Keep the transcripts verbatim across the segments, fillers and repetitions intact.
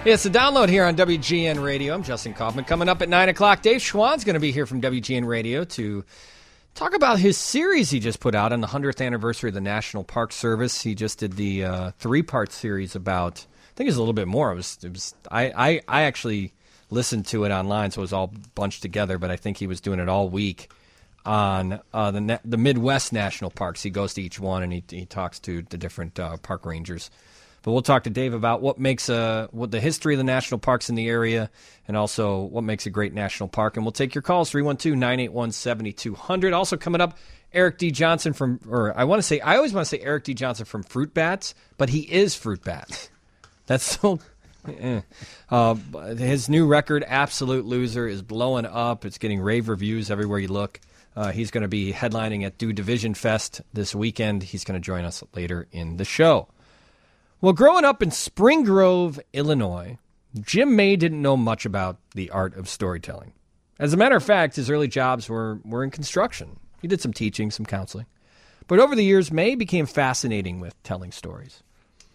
It's the download here on W G N Radio. I'm Justin Kaufman. Coming up at nine o'clock, Dave Schwann's going to be here from W G N Radio to talk about his series he just put out on the hundredth anniversary of the National Park Service. He just did the uh, three-part series about, I think it was a little bit more. It was, it was I, I, I actually listened to it online, so it was all bunched together, but I think he was doing it all week on uh, the the Midwest National Parks. He goes to each one, and he, he talks to the different uh, park rangers. But we'll talk to Dave about what makes a what the history of the national parks in the area, and also what makes a great national park. And we'll take your calls, three one two, nine eight one, seven two zero zero. Also coming up, Eric D. Johnson from, or I want to say, I always want to say Eric D. Johnson from Fruit Bats, but he is Fruit Bats. That's so, eh. uh, his new record, Absolute Loser, is blowing up. It's getting rave reviews everywhere you look. Uh, he's going to be headlining at Do Division Fest this weekend. He's going to join us later in the show. Well, growing up in Spring Grove, Illinois, Jim May didn't know much about the art of storytelling. As a matter of fact, his early jobs were, were in construction. He did some teaching, some counseling. But over the years, May became fascinating with telling stories.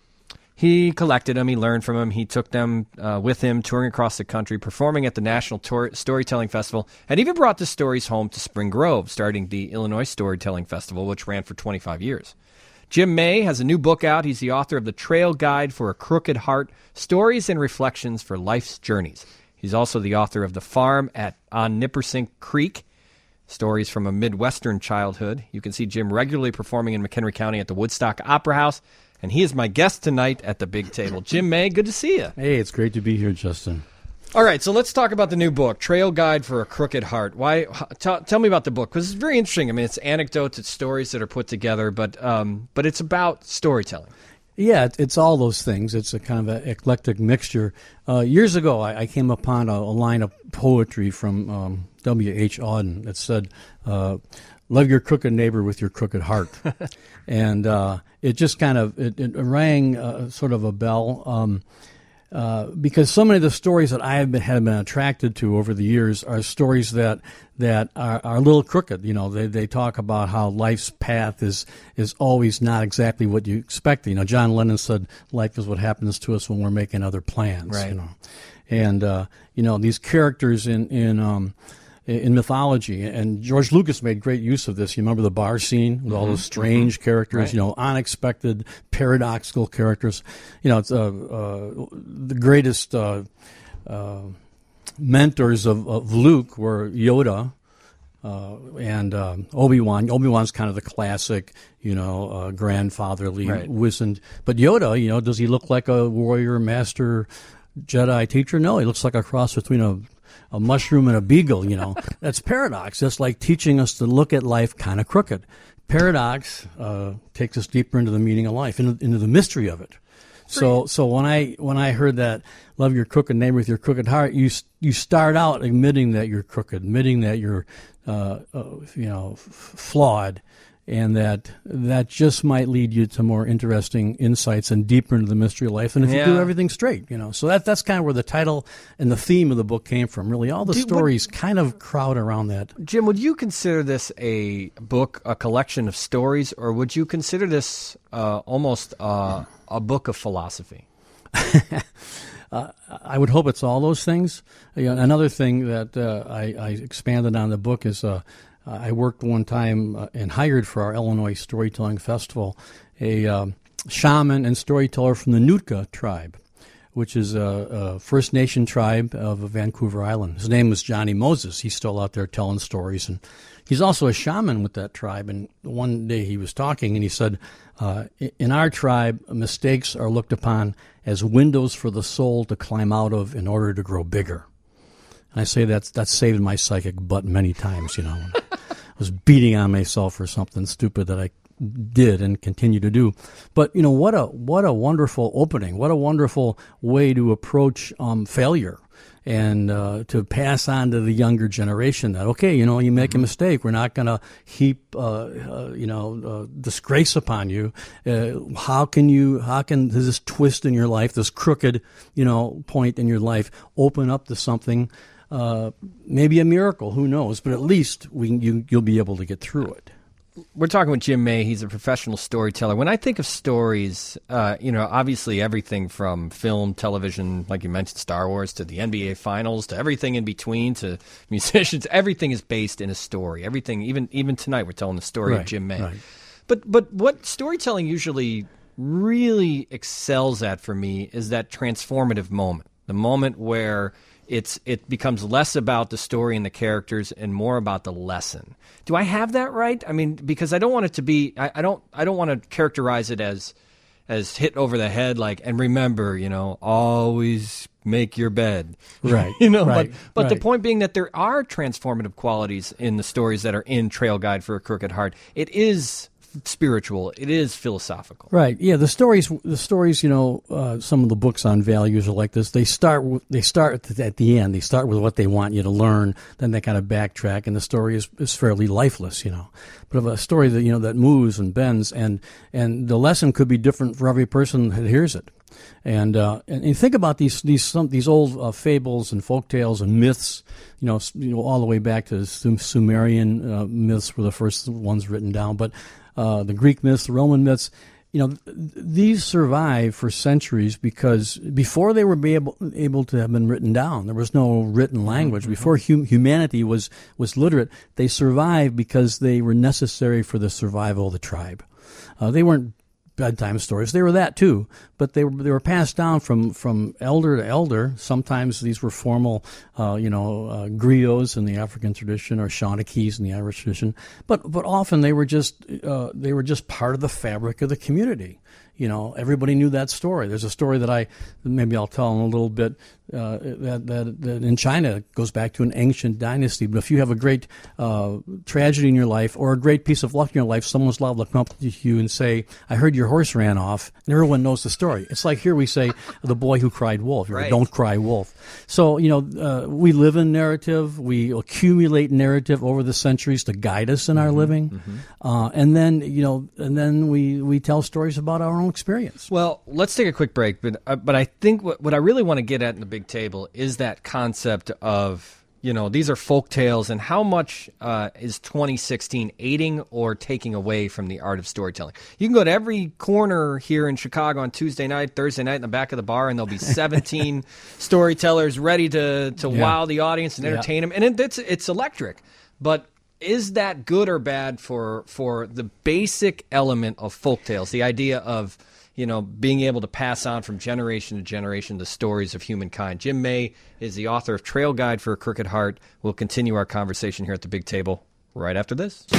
He collected them, he learned from them, he took them uh, with him, touring across the country, performing at the National Tor- Storytelling Festival, and even brought the stories home to Spring Grove, starting the Illinois Storytelling Festival, which ran for twenty-five years. Jim May has a new book out. He's the author of The Trail Guide for a Crooked Heart, Stories and Reflections for Life's Journeys. He's also the author of The Farm at on Nippersink Creek, Stories from a Midwestern Childhood. You can see Jim regularly performing in McHenry County at the Woodstock Opera House, and he is my guest tonight at the big table. Jim May, good to see you. Hey, it's great to be here, Justin. All right, so let's talk about the new book, Trail Guide for a Crooked Heart. Why? T- tell me about the book, because it's very interesting. I mean, it's anecdotes, it's stories that are put together, but um, but it's about storytelling. Yeah, it's all those things. It's a kind of an eclectic mixture. Uh, years ago, I, I came upon a, a line of poetry from um, W H Auden that said, uh, "Love your crooked neighbor with your crooked heart," and uh, it just kind of it, it rang uh, sort of a bell. Um, Uh, because so many of the stories that I have been, have been attracted to over the years are stories that that are, are a little crooked. You know, they they talk about how life's path is is always not exactly what you expect. You know, John Lennon said, "Life is what happens to us when we're making other plans." Right. You know, and uh, you know these characters in in um, in mythology, and George Lucas made great use of this. You remember the bar scene with all those strange mm-hmm. characters, right. you know, unexpected, paradoxical characters. You know, it's uh, uh, the greatest uh, uh, mentors of, of Luke were Yoda uh, and uh, Obi-Wan. Obi-Wan's kind of the classic, you know, uh, grandfatherly, right. wizened. But Yoda, you know, does he look like a warrior, master, Jedi teacher? No, he looks like a cross between a a mushroom and a beagle, you know. That's paradox. That's like teaching us to look at life kind of crooked. Paradox uh, takes us deeper into the meaning of life, into, into the mystery of it. So, so when I when I heard that, love your crooked neighbor with your crooked heart, you you start out admitting that you're crooked, admitting that you're, uh, uh, you know, f- flawed, and that that just might lead you to more interesting insights and deeper into the mystery of life than if yeah. you do everything straight, you know. So that that's kind of where the title and the theme of the book came from. Really, all the do, stories would, kind of crowd around that. Jim, would you consider this a book, a collection of stories, or would you consider this uh, almost uh, a book of philosophy? uh, I would hope it's all those things. You know, another thing that uh, I, I expanded on the book is uh, I worked one time uh, and hired for our Illinois Storytelling Festival a um, shaman and storyteller from the Nootka tribe, which is a, a First Nation tribe of Vancouver Island. His name was Johnny Moses. He's still out there telling stories, and he's also a shaman with that tribe. And one day he was talking, and he said, uh, in our tribe, mistakes are looked upon as windows for the soul to climb out of in order to grow bigger. And I say that's that's saved my psychic butt many times, you know. I was beating on myself for something stupid that I did and continue to do. But, you know, what a what a wonderful opening. What a wonderful way to approach um, failure and uh, to pass on to the younger generation that, okay, you know, you make a mistake. We're not going to heap, uh, uh, you know, uh, disgrace upon you. Uh, how can you, how can this twist in your life, this crooked, you know, point in your life open up to something, uh, maybe a miracle, who knows, but at least we you, you'll be able to get through it. we're talking with Jim May. He's a professional storyteller. When I think of stories, uh, you know, obviously everything from film, television, like you mentioned, Star Wars, to the N B A Finals, to everything in between, to musicians, everything is based in a story. Everything, even even tonight, we're telling the story right, of Jim May. Right. But but what storytelling usually really excels at for me is that transformative moment, the moment where It's it becomes less about the story and the characters and more about the lesson. Do I have that right? I mean, because I don't want it to be. I, I don't. I don't want to characterize it as as hit over the head. Like, and remember, you know, always make your bed. Right. you know. Right, but but right. the point being that there are transformative qualities in the stories that are in Trail Guide for a Crooked Heart. It is spiritual. It is philosophical. Right. Yeah. The stories. The stories. You know, uh, some of the books on values are like this. They start. With, they start at the end. They start with what they want you to learn. Then they kind of backtrack, and the story is, is fairly lifeless. You know, but of a story that you know that moves and bends, and and the lesson could be different for every person that hears it. And uh, and, and think about these these some these old uh, fables and folk tales and myths. You know, you know, all the way back to Sum- Sumerian uh, myths were the first ones written down, but. Uh, the Greek myths, the Roman myths, you know, th- these survive for centuries because before they were be able, able to have been written down, there was no written language. Mm-hmm. Before hum- humanity was, was literate, they survived because they were necessary for the survival of the tribe. Uh, they weren't bedtime stories. They were that too, but they were they were passed down from, from elder to elder. Sometimes these were formal, uh, you know, uh, griots in the African tradition or Shawnees in the Irish tradition. But but often they were just uh, they were just part of the fabric of the community. You know, everybody knew that story. There's a story that I maybe I'll tell in a little bit uh, that, that that in China goes back to an ancient dynasty. But if you have a great uh, tragedy in your life or a great piece of luck in your life, someone's liable to come up to you and say, "I heard your horse ran off," and everyone knows the story. It's like here we say, "The boy who cried wolf." Right. Don't cry wolf. So you know, uh, we live in narrative. We accumulate narrative over the centuries to guide us in our mm-hmm, living, mm-hmm. Uh, and then you know, and then we we tell stories about our own experience. Well, let's take a quick break, but uh, but I think what, what I really want to get at in the big table is that concept of, you know, these are folk tales, and how much uh, is twenty sixteen aiding or taking away from the art of storytelling? You can go to every corner here in Chicago on Tuesday night, Thursday night in the back of the bar, and there'll be seventeen storytellers ready to, to yeah. wow the audience and entertain yeah. them, and it, it's it's electric. But is that good or bad for for the basic element of folk tales, the idea of, you know, being able to pass on from generation to generation the stories of humankind? Jim May is the author of Trail Guide for a Crooked Heart. We'll continue our conversation here at the big table right after this.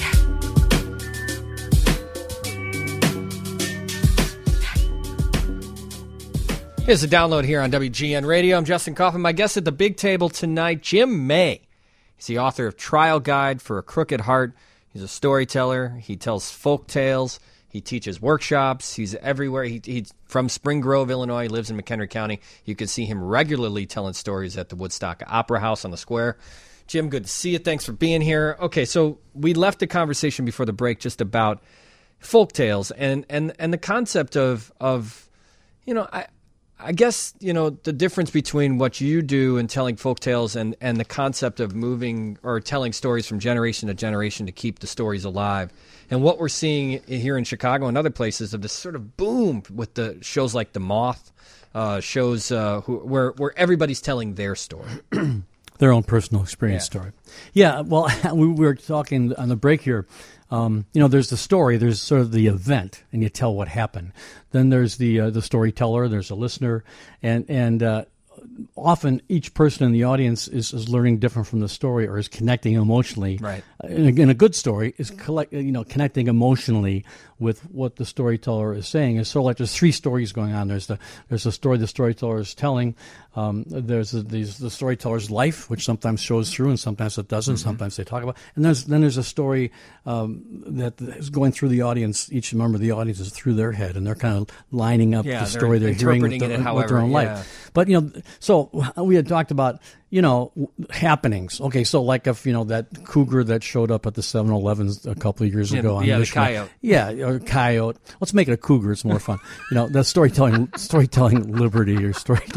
Here's a download here on W G N Radio. I'm Justin Kaufman. My guest at the big table tonight, Jim May. He's the author of Trail Guide for a Crooked Heart. He's a storyteller. He tells folk tales. He teaches workshops. He's everywhere. He, he's from Spring Grove, Illinois. He lives in McHenry County. You can see him regularly telling stories at the Woodstock Opera House on the Square. Jim, good to see you. Thanks for being here. Okay, so we left the conversation before the break just about folk tales and, and, and the concept of, of, you know, I, I guess, you know, the difference between what you do in telling folk tales and, and the concept of moving or telling stories from generation to generation to keep the stories alive. And what we're seeing here in Chicago and other places of this sort of boom with the shows like The Moth, uh, shows uh, who, where where everybody's telling their story. Their own personal experience yeah. story. Yeah, well, we were talking on the break here. Um, you know, there's the story, there's sort of the event, and you tell what happened. Then there's the uh, the storyteller, there's a listener, and and uh, often each person in the audience is, is learning different from the story or is connecting emotionally. Right. In a, in a good story, is collect, you know connecting emotionally with what the storyteller is saying. It's sort of like there's three stories going on. There's the there's the story the storyteller is telling. Um, there's the, these, the storyteller's life, which sometimes shows through and sometimes it doesn't. Mm-hmm. Sometimes they talk about. And there's then there's a story um, that is going through the audience. Each member of the audience is through their head, and they're kind of lining up yeah, the story they're, they're hearing with, the, it however, with their own yeah. life. But, you know, so we had talked about, you know, happenings. Okay, so like if, you know, that cougar that showed up at the seven elevens a couple of years yeah, ago. On yeah, Michigan. the coyote. Yeah, or coyote. Let's make it a cougar. It's more fun. You know, the storytelling, storytelling liberty or story.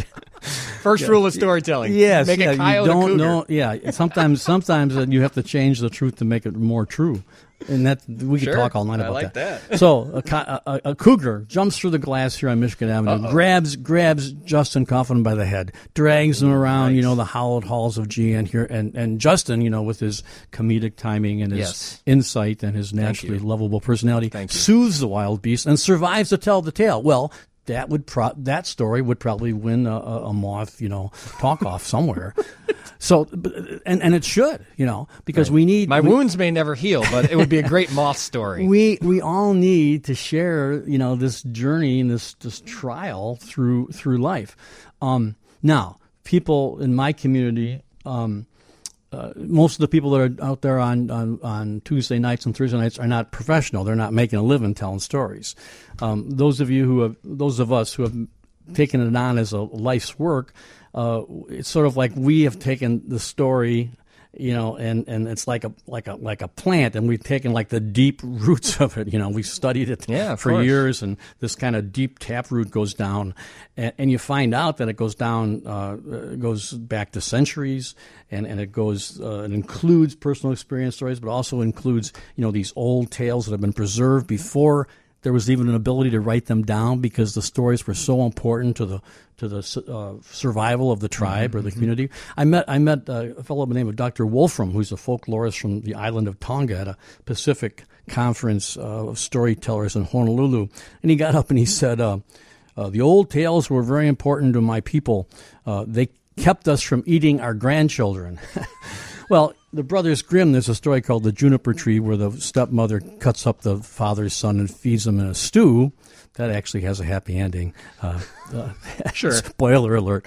First yeah. rule of storytelling. Yes. Make yeah, a coyote you don't a cougar. know. Yeah. Sometimes, sometimes uh, you have to change the truth to make it more true. And that we could Sure. talk all night I about like that. that. So a, a, a cougar jumps through the glass here on Michigan Avenue, Uh-oh. grabs grabs Justin Coughlin by the head, drags him around, Nice. you know, the hallowed halls of G N here, and and Justin, you know, with his comedic timing and his Yes. insight and his naturally you. lovable personality, Thank you. soothes the wild beast and survives to tell the tale. Well. That would pro- that story would probably win a, a, a Moth, you know, talk off somewhere. So, and and it should, you know, because Right. we need My we, wounds may never heal, but it would be a great Moth story. We we all need to share, you know, this journey and this this trial through through life. Um, now, people in my community. Um, Uh, most of the people that are out there on, on, on Tuesday nights and Thursday nights are not professional. They're not making a living telling stories. Um, those of you who have, those of us who have taken it on as a life's work, uh, it's sort of like we have taken the story, you know, and, and it's like a like a like a plant, and we've taken like the deep roots of it. You know, we've studied it Yeah, of for course. years, and this kind of deep taproot goes down, and, and you find out that it goes down, uh, it goes back to centuries, and and it goes, uh, it includes personal experience stories, but also includes, you know, these old tales that have been preserved before there was even an ability to write them down, because the stories were so important to the to the uh, survival of the tribe mm-hmm. or the community. I met I met uh, a fellow by the name of Doctor Wolfram, who's a folklorist from the island of Tonga at a Pacific Conference uh, of storytellers in Honolulu, and he got up and he said, uh, uh, "The old tales were very important to my people. Uh, they kept us from eating our grandchildren." Well, the Brothers Grimm, there's a story called The Juniper Tree, where the stepmother cuts up the father's son and feeds him in a stew. That actually has a happy ending. Uh, uh, Sure. Spoiler alert.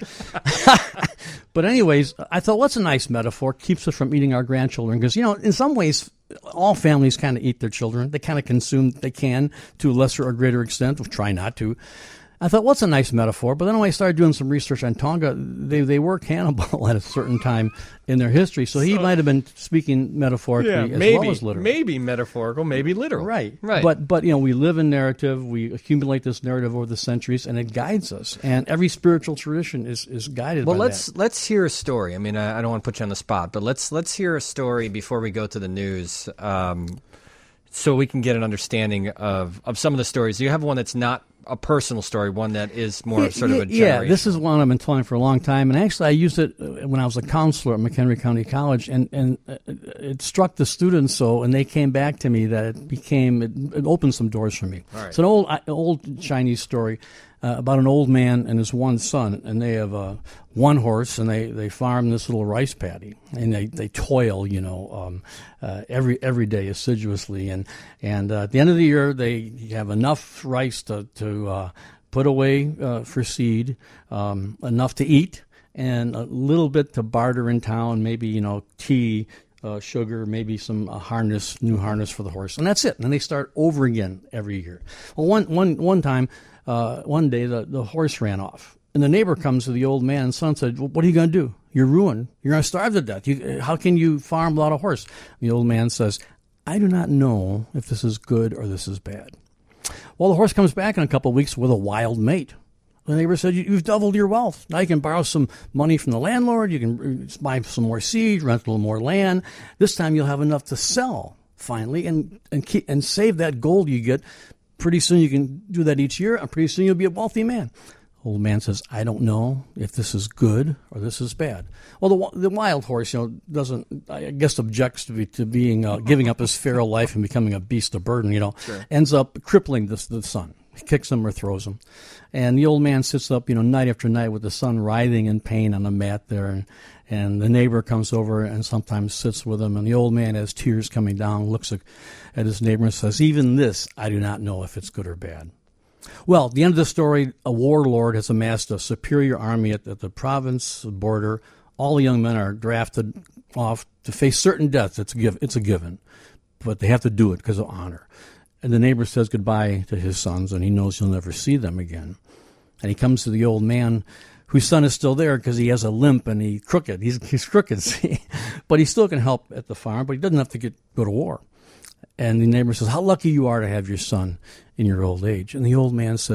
But anyways, I thought, what's a nice metaphor? Keeps us from eating our grandchildren. Because, you know, in some ways, all families kind of eat their children. They kind of consume, they can, to a lesser or greater extent. We'll try not to. I thought, what's a nice metaphor? But then when I started doing some research on Tonga, they they were cannibal at a certain time in their history. So he So- might have been speaking metaphorically Yeah, as maybe, well as literally. maybe metaphorical, maybe literal. Right, right. But but you know, we live in narrative. We accumulate this narrative over the centuries, and it guides us. And every spiritual tradition is is guided. well, by let's that. let's hear a story. I mean, I, I don't want to put you on the spot, but let's let's hear a story before we go to the news, um, so we can get an understanding of of some of the stories. You have one that's not a personal story, one that is more Yeah, sort of a yeah, generation. this is one I've been telling for a long time, and actually I used it when I was a counselor at McHenry County College, and, and it struck the students so, and they came back to me that it became, it, it opened some doors for me. All right. It's an old old Chinese story uh, about an old man and his one son, and they have uh, one horse, and they, they farm this little rice paddy, and they, they toil, you know, um, uh, every every day assiduously, and and uh, at the end of the year they have enough rice to to uh, put away uh, for seed, um, enough to eat, and a little bit to barter in town, maybe, you know, tea, uh, sugar, maybe some uh, harness, new harness for the horse, and that's it. And then they start over again every year. Well, one one one time, uh, one day the the horse ran off. And the neighbor comes to the old man and son and said, well, what are you going to do? You're ruined. You're going to starve to death. You, how can you farm without a horse? The old man says, I do not know if this is good or this is bad. Well, the horse comes back in a couple of weeks with a wild mate. The neighbor said, you've doubled your wealth. Now you can borrow some money from the landlord. You can buy some more seed, rent a little more land. This time you'll have enough to sell, finally, and, and, keep, and save that gold you get. Pretty soon you can do that each year, and pretty soon you'll be a wealthy man. Old man says, I don't know if this is good or this is bad. Well, the the wild horse, you know, doesn't, I guess, objects to, be, to being, uh, giving up his feral life and becoming a beast of burden, you know, Sure. ends up crippling the, the son. He kicks him or throws him. And the old man sits up, you know, night after night with the son writhing in pain on the mat there. And, and the neighbor comes over and sometimes sits with him. And the old man has tears coming down, looks at, at his neighbor and says, even this, I do not know if it's good or bad. Well, at the end of the story, a warlord has amassed a superior army at, at the province border. All the young men are drafted off to face certain death. It's a, give, it's a given, but they have to do it because of honor. And the neighbor says goodbye to his sons, and he knows he'll never see them again. And he comes to the old man, whose son is still there because he has a limp and he's crooked. He's, he's crooked, see? But he still can help at the farm, but he doesn't have to get go to war. And the neighbor says, how lucky you are to have your son in your old age. And the old man says,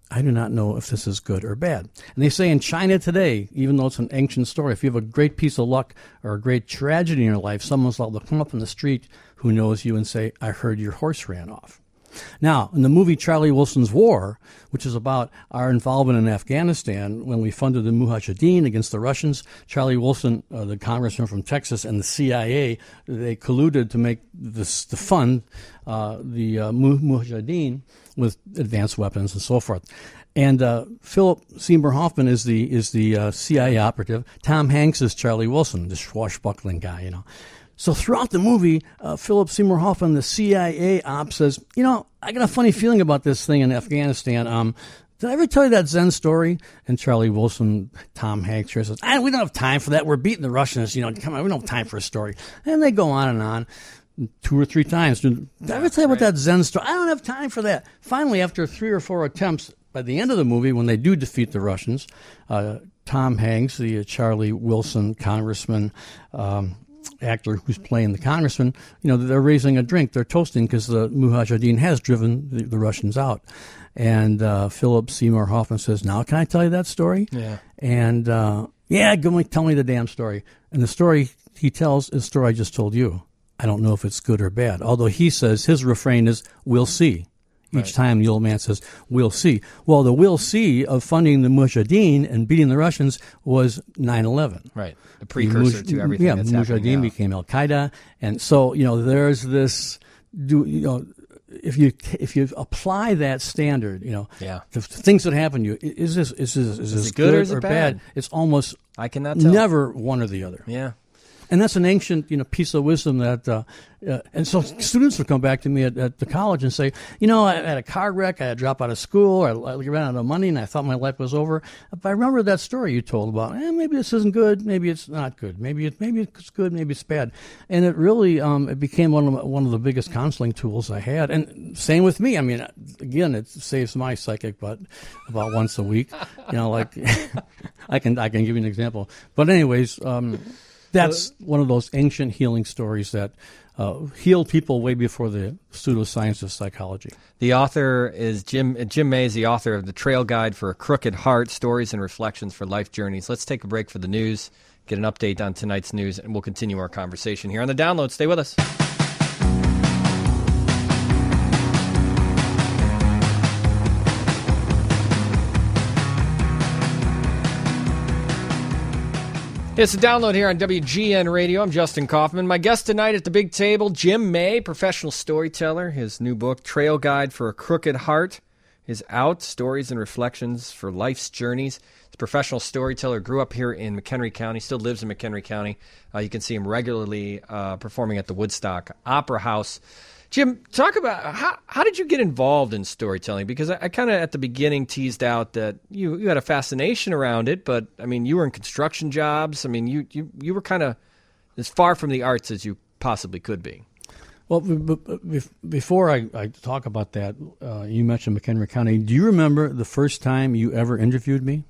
I do not know if this is good or bad. And they say in China today, even though it's an ancient story, if you have a great piece of luck or a great tragedy in your life, someone's allowed to come up in the street who knows you and say, I heard your horse ran off. Now, in the movie Charlie Wilson's War, which is about our involvement in Afghanistan when we funded the Mujahideen against the Russians, Charlie Wilson, uh, the congressman from Texas, and the C I A, they colluded to make this, the fund uh, the uh, Mujahideen with advanced weapons and so forth. And uh, Philip Seymour Hoffman is the is the uh, C I A operative. Tom Hanks is Charlie Wilson, the swashbuckling guy, you know. So throughout the movie, uh, Philip Seymour Hoffman, the C I A op, says, you know, I got a funny feeling about this thing in Afghanistan. Um, did I ever tell you that Zen story? And Charlie Wilson, Tom Hanks here says, ah, we don't have time for that. We're beating the Russians. You know, come on, we don't have time for a story. And they go on and on. Two or three times. Did I ever tell you about that Zen story? I don't have time for that. Finally, after three or four attempts, by the end of the movie, when they do defeat the Russians, uh, Tom Hanks, the uh, Charlie Wilson congressman, um, actor who's playing the congressman, you know, they're raising a drink. They're toasting because the Mujahideen has driven the, the Russians out. And uh, Philip Seymour Hoffman says, now can I tell you that story? Yeah. And, uh, yeah, go me, tell me the damn story. And the story he tells is the story I just told you. I don't know if it's good or bad. Although he says his refrain is, we'll see. Each right. time the old man says, we'll see. Well, the we'll see of funding the Mujahideen and beating the Russians was nine eleven. Right. The precursor the Muj- to everything yeah, that's Mujahideen happening now. Became Al-Qaeda. And so, you know, there's this, do you know, if you if you apply that standard, you know, yeah. the things that happen to you, is this is this, is is this it good, good or, is it or bad? bad? It's almost I cannot tell. Never one or the other. Yeah. And that's an ancient, you know, piece of wisdom that, uh, uh, and so students would come back to me at, at the college and say, you know, I had a car wreck, I had to drop out of school, or I ran out of money, and I thought my life was over. If I remember that story you told about, eh, maybe this isn't good, maybe it's not good, maybe it, maybe it's good, maybe it's bad, and it really, um, it became one of my, one of the biggest counseling tools I had. And same with me. I mean, again, it saves my psychic butt about once a week. You know, like I can I can give you an example, but anyways. Um, That's one of those ancient healing stories that uh, healed people way before the pseudoscience of psychology. The author is Jim Jim May is the author of The Trail Guide for a Crooked Heart, Stories and Reflections for Life Journeys. Let's take a break for the news, get an update on tonight's news, and we'll continue our conversation here on The Download. Stay with us. It's a Download here on W G N Radio. I'm Justin Kaufman. My guest tonight at the big table, Jim May, professional storyteller. His new book, Trail Guide for a Crooked Heart, is out. Stories and Reflections for Life's Journeys. He's a professional storyteller, grew up here in McHenry County, still lives in McHenry County. Uh, you can see him regularly uh, performing at the Woodstock Opera House. Jim, talk about how how did you get involved in storytelling? Because I, I kind of at the beginning teased out that you, you had a fascination around it, but I mean, you were in construction jobs. I mean, you you, you were kind of as far from the arts as you possibly could be. Well, b- b- before I, I talk about that, uh, you mentioned McHenry County. Do you remember the first time you ever interviewed me?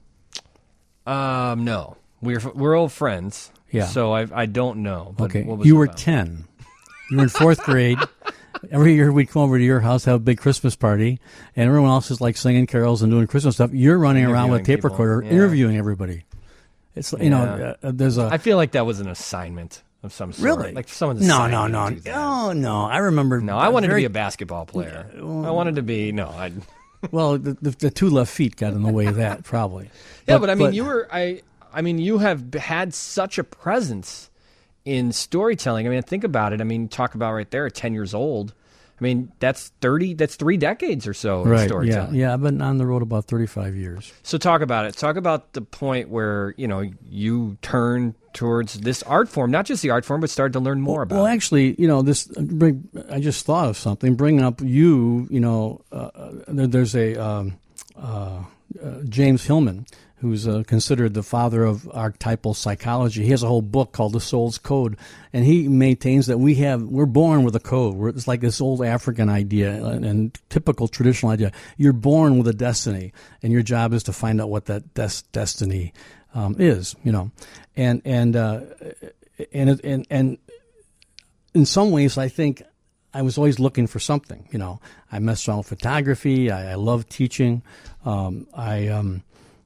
Um, no, we're we're old friends. Yeah. So I I don't know. But okay. What was you it were about? ten. You were in fourth grade. Every year we'd come over to your house, have a big Christmas party, and everyone else is like singing carols and doing Christmas stuff. You're running around with a tape people. recorder, Yeah. interviewing everybody. It's you Yeah. know, uh, there's a. I feel like that was an assignment of some sort. Really? Like someone's no, assigned no, me no, to do that. no, no. I remember. No, I wanted very, to be a basketball player. I wanted to be no. I. Well, the, the, the two left feet got in the way of that, probably. Yeah, but, but I mean, but, you were. I. I mean, you have had such a presence in storytelling. I mean, think about it. I mean, talk about right there, at ten years old. I mean, that's thirty. That's three decades or so right, in storytelling. Yeah, yeah. I've been on the road about thirty-five years. So talk about it. Talk about the point where you know you turned towards this art form, not just the art form, but started to learn more well, about. Well, it. actually, you know, this. Bring, I just thought of something. Bringing up you, you know, uh, there, there's a um, uh, uh, James Hillman, who's uh, considered the father of archetypal psychology. He has a whole book called The Soul's Code, and he maintains that we have we're born with a code. We're, it's like this old African idea and, and typical traditional idea. You're born with a destiny, and your job is to find out what that des- destiny um, is. You know, and and uh, and, it, and and in some ways, I think I was always looking for something. You know, I messed around with photography. I, I love teaching. Um, I, um,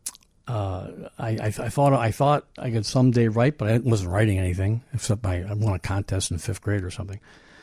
uh, I, I, I thought I thought I could someday write, but I wasn't writing anything except I, I won a contest in fifth grade or something.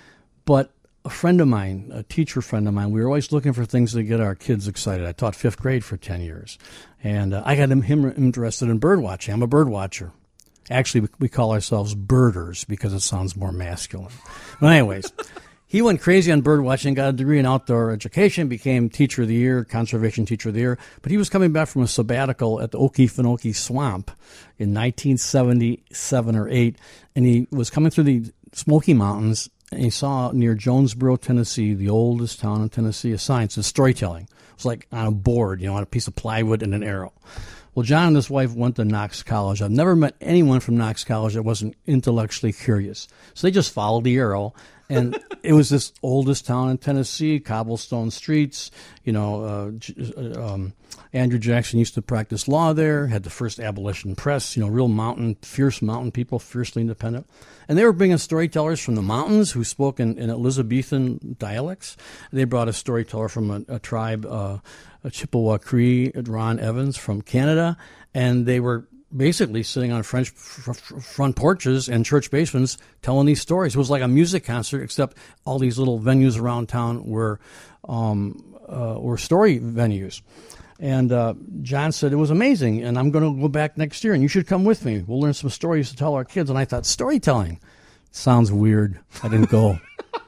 But a friend of mine, a teacher friend of mine, we were always looking for things to get our kids excited. I taught fifth grade for ten years, and uh, I got him, him interested in bird watching. I'm a bird watcher. Actually, we, we call ourselves birders because it sounds more masculine. But anyways, he went crazy on bird watching, got a degree in outdoor education, became teacher of the year, conservation teacher of the year. But he was coming back from a sabbatical at the Okefenokee Swamp in nineteen seventy-seven or eight, and he was coming through the Smoky Mountains, and he saw near Jonesboro, Tennessee, the oldest town in Tennessee, a sign that says storytelling. It was like on a board, you know, on a piece of plywood and an arrow. Well, John and his wife went to Knox College. I've never met anyone from Knox College that wasn't intellectually curious. So they just followed the arrow, and it was this oldest town in Tennessee, cobblestone streets. You know, uh, um, Andrew Jackson used to practice law there, had the first abolition press, you know, real mountain, fierce mountain people, fiercely independent. And they were bringing storytellers from the mountains who spoke in, in Elizabethan dialects. They brought a storyteller from a, a tribe, uh, a Chippewa Cree, Ron Evans from Canada, and they were basically sitting on French f- f- front porches and church basements telling these stories. It was like a music concert, except all these little venues around town were um, uh, were story venues. And uh, John said, it was amazing, and I'm going to go back next year, and you should come with me. We'll learn some stories to tell our kids. And I thought, storytelling sounds weird. I didn't go.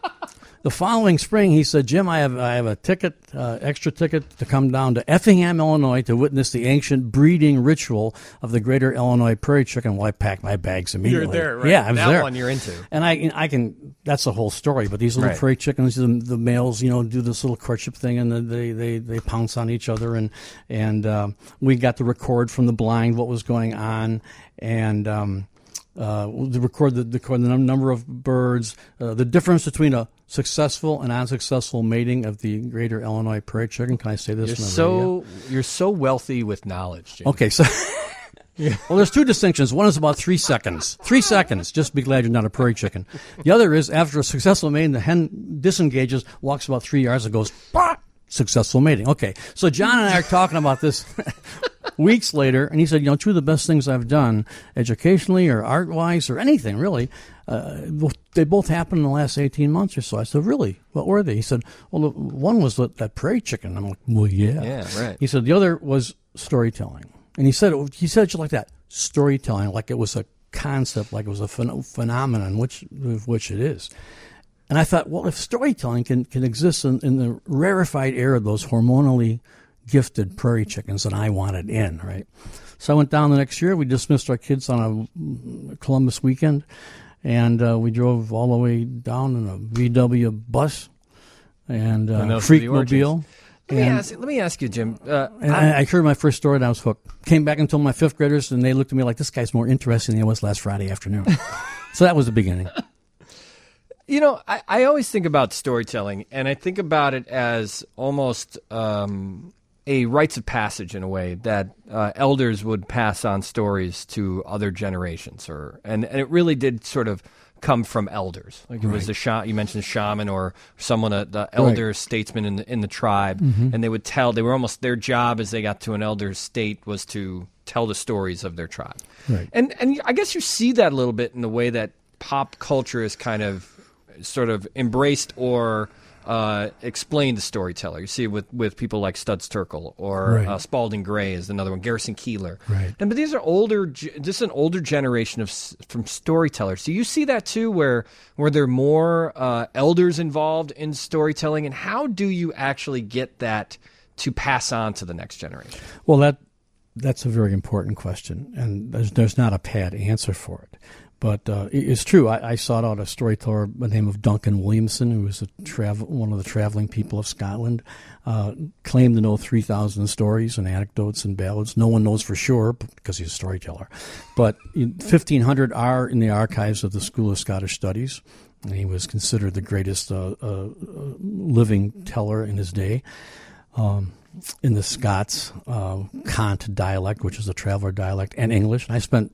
The following spring, he said, Jim, I have I have a ticket, uh, extra ticket to come down to Effingham, Illinois to witness the ancient breeding ritual of the greater Illinois prairie chicken. Well, I packed my bags immediately. You're there, right? Yeah, I was that there. That one you're into. And I, I can, that's the whole story. But these little right. prairie chickens, the, the males, you know, do this little courtship thing, and they, they, they pounce on each other. And, and uh, we got to record from the blind what was going on. And um, uh, to record the, record the number of birds, uh, the difference between a successful and unsuccessful mating of the greater Illinois prairie chicken. Can I say this? You're in the so radio? You're so wealthy with knowledge, Jim. Okay, so yeah. Well, there's two distinctions. One is about three seconds. Three seconds. Just be glad you're not a prairie chicken. The other is after a successful mating, the hen disengages, walks about three yards, and goes, bah! Successful mating. Okay, so John and I are talking about this weeks later, and he said, you know, two of the best things I've done educationally or art-wise or anything, really, uh, they both happened in the last eighteen months or so. I said, really? What were they? He said, well, one was that prairie chicken. I'm like, well, yeah. Yeah, right. He said, the other was storytelling. And he said, it, he said it just like that, storytelling, like it was a concept, like it was a phen- phenomenon, which which it is. And I thought, well, if storytelling can, can exist in, in the rarefied air of those hormonally gifted prairie chickens that I wanted in, right? So I went down the next year. We dismissed our kids on a Columbus weekend, and uh, we drove all the way down in a V W bus and uh, Freakmobile. Let me, ask, let me ask you, Jim. Uh, and I, I heard my first story, and I was hooked. Came back and told my fifth graders, and they looked at me like, this guy's more interesting than he was last Friday afternoon. So that was the beginning. You know, I, I always think about storytelling, and I think about it as almost um, a rites of passage in a way that uh, elders would pass on stories to other generations, or and, and it really did sort of come from elders. Like it right. was the sh- you mentioned a shaman or someone, a the elder right. statesman in the in the tribe, mm-hmm. and they would tell. They were almost their job as they got to an elder state was to tell the stories of their tribe. Right. And and I guess you see that a little bit in the way that pop culture is kind of sort of embraced or uh, explained the storyteller. You see it with, with people like Studs Terkel or right. uh, Spalding Gray is another one, Garrison Keillor. Right. And, but these are older, this is an older generation of from storytellers. Do you see that too, where where there are more uh, elders involved in storytelling, and how do you actually get that to pass on to the next generation? Well, that that's a very important question, and there's there's not a pat answer for it. But uh, it's true. I, I sought out a storyteller by the name of Duncan Williamson, who was a travel, one of the traveling people of Scotland, uh, claimed to know three thousand stories and anecdotes and ballads. No one knows for sure because he's a storyteller. But fifteen hundred are in the archives of the School of Scottish Studies, and he was considered the greatest uh, uh, living teller in his day. Um, in the Scots uh, Cant dialect, which is a traveler dialect, and English. And I spent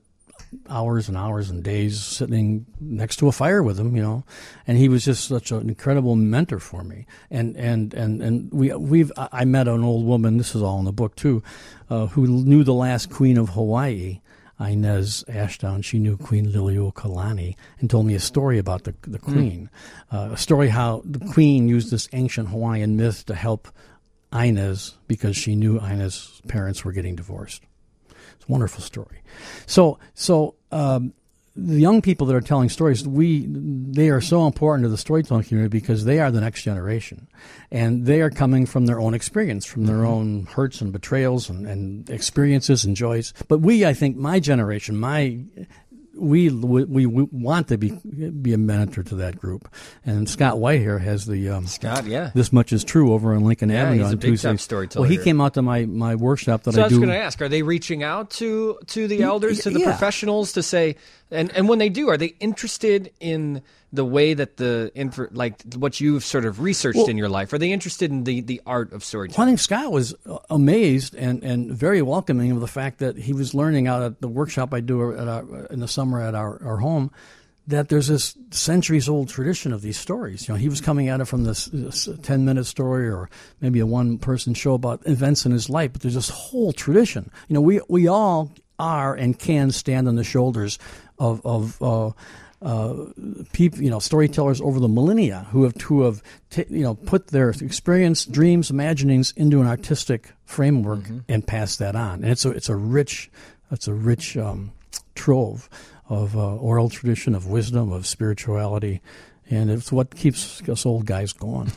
hours and hours and days sitting next to a fire with him, you know, and he was just such an incredible mentor for me. And and and and we we've I met an old woman. This is all in the book too, uh, who knew the last queen of Hawaii, Inez Ashdown. She knew Queen Liliuokalani and told me a story about the the queen, mm. uh, a story how the queen used this ancient Hawaiian myth to help Inez because she knew Inez's parents were getting divorced. It's a wonderful story. So, so um, the young people that are telling stories, we they are so important to the storytelling community because they are the next generation, and they are coming from their own experience, from their own hurts and betrayals and, and experiences and joys. But we, I think, my generation, my We, we we want to be be a mentor to that group, and Scott White here has the um, Scott, yeah. This Much Is True over on Lincoln yeah, Avenue he's on a big Tuesday. time storyteller. Well, he here. came out to my, my workshop that so I, I do. was going to ask: are they reaching out to to the elders, to the yeah. professionals, to say, and and when they do, are they interested in the way that the like what you've sort of researched well, in your life? Are they interested in the, the art of storytelling? Well, I think Scott was amazed and, and very welcoming of the fact that he was learning out at the workshop I do at our, in the summer at our, our home, that there's this centuries-old tradition of these stories. You know, he was coming at it from this ten-minute story or maybe a one-person show about events in his life, but there's this whole tradition. You know, we we all are and can stand on the shoulders of of uh, uh, people, you know, storytellers over the millennia who have who have t- you know put their experience, dreams, imaginings into an artistic framework mm-hmm. and passed that on. And it's a it's a rich it's a rich um, trove of uh, oral tradition, of wisdom, of spirituality, and it's what keeps us old guys going.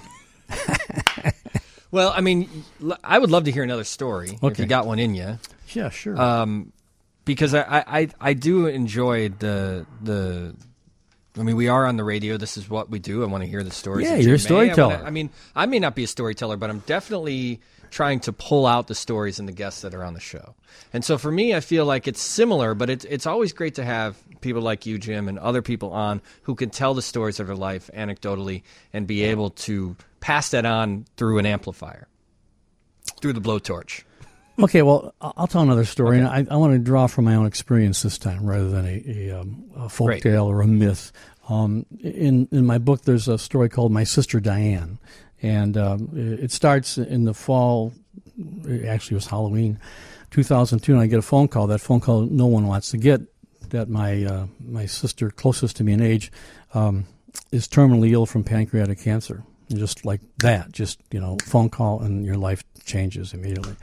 Well, I mean, I would love to hear another story okay. if you got one in you. Yeah, sure. Um, because I, I, I do enjoy the the. I mean, we are on the radio. This is what we do. I want to hear the stories. Yeah, you're a storyteller. I, wanna, I mean, I may not be a storyteller, but I'm definitely trying to pull out the stories and the guests that are on the show. And so for me, I feel like it's similar, but it's it's always great to have people like you, Jim, and other people on who can tell the stories of their life anecdotally and be able to pass that on through an amplifier, through the blowtorch. Okay, well, I'll tell another story, okay. and I, I want to draw from my own experience this time rather than a, a, um, a folk tale or a myth. Um, in, in my book, there's a story called My Sister Diane, and um, it starts in the fall. It actually, it was Halloween, two thousand two, and I get a phone call. That phone call no one wants to get. That my uh, my sister, closest to me in age, um, is terminally ill from pancreatic cancer. And just like that, just you know, phone call and your life changes immediately.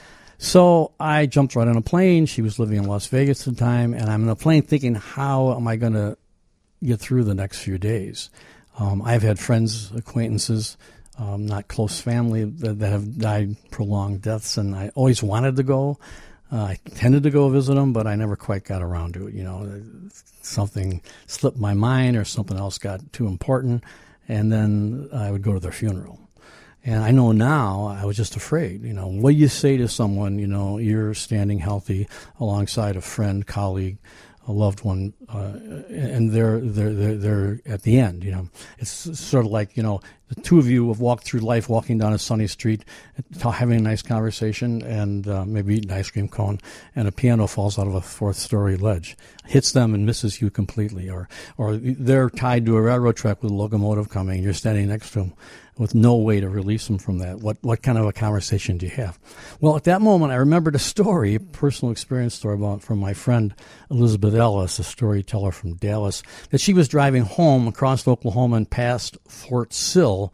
So I jumped right on a plane. She was living in Las Vegas at the time, and I'm on a plane thinking, how am I going to get through the next few days? Um, I've had friends, acquaintances, um, not close family that, that have died prolonged deaths, and I always wanted to go. Uh, I tended to go visit them, but I never quite got around to it. You know, something slipped my mind or something else got too important, and then I would go to their funeral. And I know now I was just afraid. You know, what do you say to someone, you know, you're standing healthy alongside a friend, colleague, a loved one, uh, and they're, they're, they're, they're at the end, you know. It's sort of like, you know, the two of you have walked through life, walking down a sunny street, having a nice conversation, and uh, maybe eating an ice cream cone, and a piano falls out of a fourth-story ledge, hits them and misses you completely. Or or they're tied to a railroad track with a locomotive coming, and you're standing next to them with no way to release them from that. What what kind of a conversation do you have? Well, at that moment, I remembered a story, a personal experience story about from my friend Elizabeth Ellis, a storyteller from Dallas, that she was driving home across Oklahoma and past Fort Sill,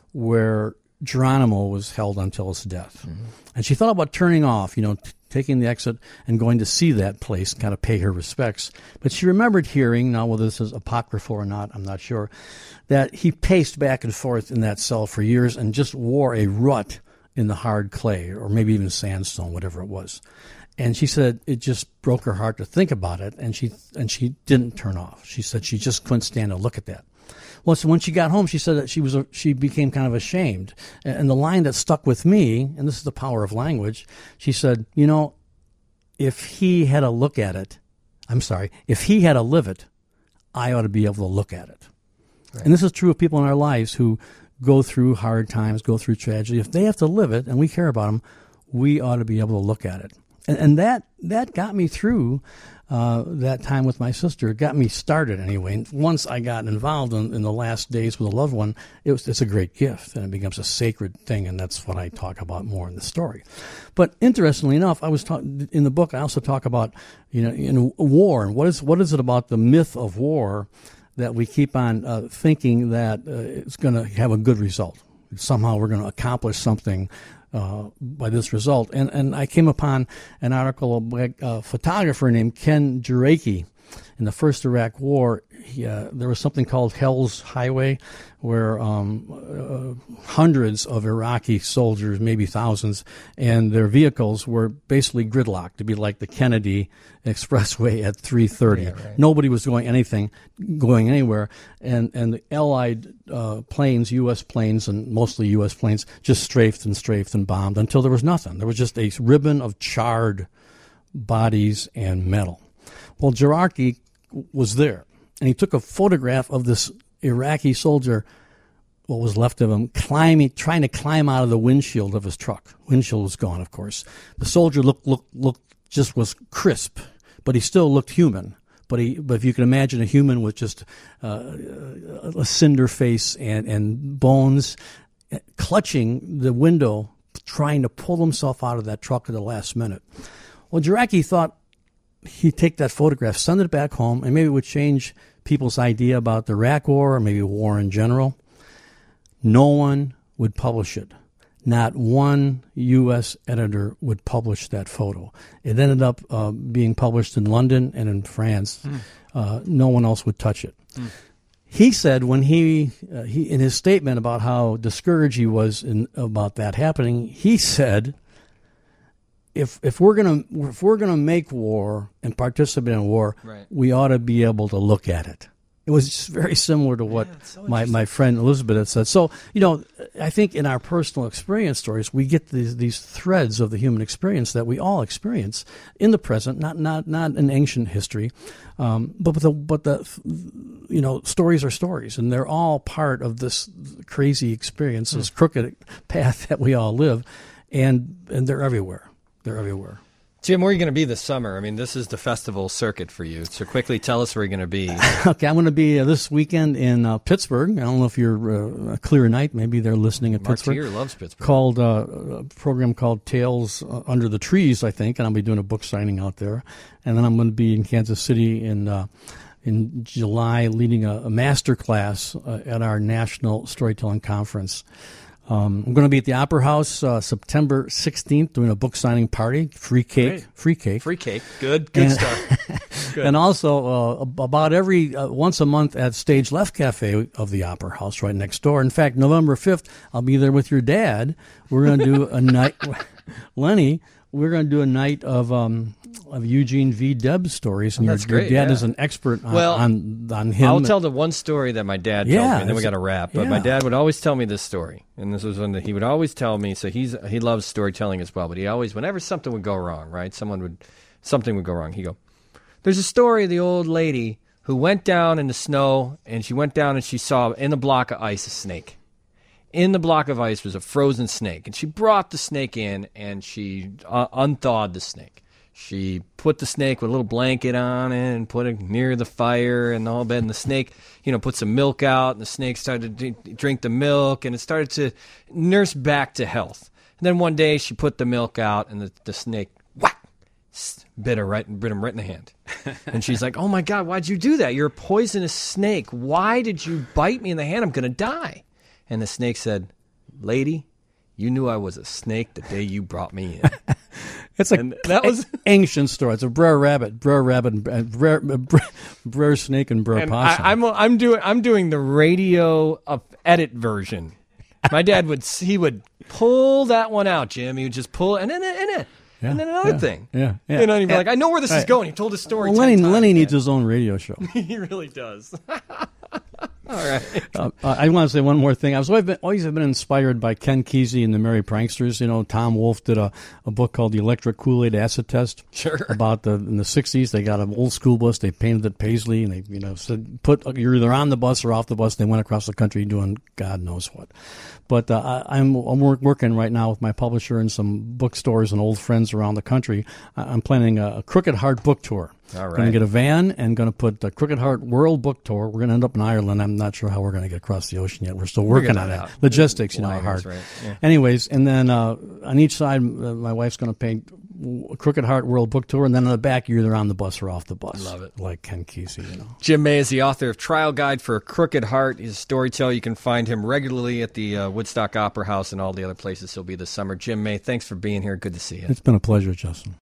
where Geronimo was held until his death. Mm-hmm. And she thought about turning off, you know, t- taking the exit and going to see that place, kind of pay her respects. But she remembered hearing, now whether this is apocryphal or not, I'm not sure, that he paced back and forth in that cell for years and just wore a rut in the hard clay, or maybe even sandstone, whatever it was. And she said it just broke her heart to think about it, and she and she didn't turn off. She said she just couldn't stand to look at that. Well, so when she got home, she said that she was a, she became kind of ashamed. And the line that stuck with me, and this is the power of language, she said, you know, if he had a look at it, I'm sorry, if he had to live it, I ought to be able to look at it. Right. And this is true of people in our lives who go through hard times, go through tragedy. If they have to live it, and we care about them, we ought to be able to look at it. and, and that that got me through uh, that time with my sister. It got me started anyway. And once I got involved in, in the last days with a loved one, it was it's a great gift, and it becomes a sacred thing, and that's what I talk about more in the story. But interestingly enough, I was ta- in the book. I also talk about you know in war and what is what is it about the myth of war that we keep on uh, thinking that uh, it's going to have a good result. Somehow we're going to accomplish something uh, by this result. And and I came upon an article by a photographer named Ken Juraki. In the first Iraq War, he, uh, there was something called Hell's Highway, where um, uh, hundreds of Iraqi soldiers, maybe thousands, and their vehicles were basically gridlocked to be like the Kennedy Expressway at three thirty. Yeah, right. Nobody was going anything, going anywhere, and and the Allied uh, planes, U S planes, and mostly U S planes, just strafed and strafed and bombed until there was nothing. There was just a ribbon of charred bodies and metal. Well, Juraki was there, and he took a photograph of this Iraqi soldier, what was left of him, climbing, trying to climb out of the windshield of his truck. Windshield was gone, of course. The soldier looked, looked, looked, just was crisp, but he still looked human. But he, but if you can imagine a human with just uh, a cinder face and, and bones, clutching the window, trying to pull himself out of that truck at the last minute. Well, Juraki thought he'd take that photograph, send it back home, and maybe it would change people's idea about the Iraq War or maybe war in general. No one would publish it. Not one U S editor would publish that photo. It ended up uh, being published in London and in France. Mm. Uh, no one else would touch it. Mm. He said when he, uh, he, in his statement about how discouraged he was in, about that happening, he said, If if we're gonna if we're gonna make war and participate in war, right, we ought to be able to look at it. It was just very similar to what yeah, so my, my friend Elizabeth had said. So, you know, I think in our personal experience stories, we get these these threads of the human experience that we all experience in the present, not not not in ancient history, um, but the but the you know stories are stories, and they're all part of this crazy experience, this mm. crooked path that we all live, and and they're everywhere. They're everywhere. Jim, where are you going to be this summer? I mean, this is the festival circuit for you. So quickly tell us where you're going to be. Okay, I'm going to be uh, this weekend in uh, Pittsburgh. I don't know if you're uh, a clear night. Maybe they're listening at Mark Pittsburgh. Tier loves Pittsburgh. Called uh, a program called Tales uh, Under the Trees, I think, and I'll be doing a book signing out there. And then I'm going to be in Kansas City in uh, in July, leading a, a master class uh, at our National Storytelling Conference. Um, I'm going to be at the Opera House uh, September sixteenth doing a book signing party. Free cake. Great. Free cake. Free cake. Good. Good and, stuff. Good. And also uh, about every uh, once a month at Stage Left Cafe of the Opera House right next door. In fact, November fifth, I'll be there with your dad. We're going to do a night, Lenny, we're going to do a night of um, of Eugene V. Debs stories. And oh, your, that's great, your dad yeah. is an expert on, well, on, on him. I'll tell the one story that my dad yeah, tells me, and then we got to wrap. But yeah. my dad would always tell me this story, and this was one that he would always tell me. So he's he loves storytelling as well, but he always, whenever something would go wrong, right, someone would, something would go wrong, he'd go, there's a story of the old lady who went down in the snow, and she went down and she saw in the block of ice a snake. In the block of ice was a frozen snake, and she brought the snake in, and she uh, unthawed the snake. She put the snake with a little blanket on it and put it near the fire and the whole bed, and the snake, you know, put some milk out, and the snake started to d- drink the milk, and it started to nurse back to health. And then one day she put the milk out, and the, the snake, whack, bit her right, bit him right in the hand. And she's like, oh, my God, why'd you do that? You're a poisonous snake. Why did you bite me in the hand? I'm going to die. And the snake said, lady, you knew I was a snake the day you brought me in. It's a that was ancient story. It's a Brer Rabbit, Brer Rabbit, and Brer, Brer, Brer Snake, and Brer and Possum. I, I'm I'm doing I'm doing the radio uh, edit version. My dad would he would pull that one out, Jim. He would just pull and then and then, yeah, and then another yeah, thing. Yeah, yeah. You know, and he'd be yeah. like, I know where this right. is going. He told his story. Well, Lenny ten times, Lenny man. needs his own radio show. He really does. All right. Uh, I want to say one more thing. I was always been, always have been inspired by Ken Kesey and the Merry Pranksters. You know, Tom Wolfe did a, a book called The Electric Kool-Aid Acid Test. Sure. About the in the sixties, they got an old school bus. They painted it paisley, and they you know said put you're either on the bus or off the bus. They went across the country doing God knows what. But uh, I, I'm I'm working right now with my publisher and some bookstores and old friends around the country. I'm planning a, a Crooked Heart book tour. All right. Going to get a van and going to put the Crooked Heart World Book Tour. We're going to end up in Ireland. I'm not sure how we're going to get across the ocean yet. We're still working on that. Logistics, you know, are hard. Right. Yeah. Anyways, and then uh, on each side, uh, my wife's going to paint Crooked Heart World Book Tour, and then on the back, you're either on the bus or off the bus. Love it. Like Ken Kesey, you know. Jim May is the author of Trial Guide for a Crooked Heart. He's a storyteller. You can find him regularly at the uh, Woodstock Opera House and all the other places he'll be this summer. Jim May, thanks for being here. Good to see you. It's been a pleasure, Justin.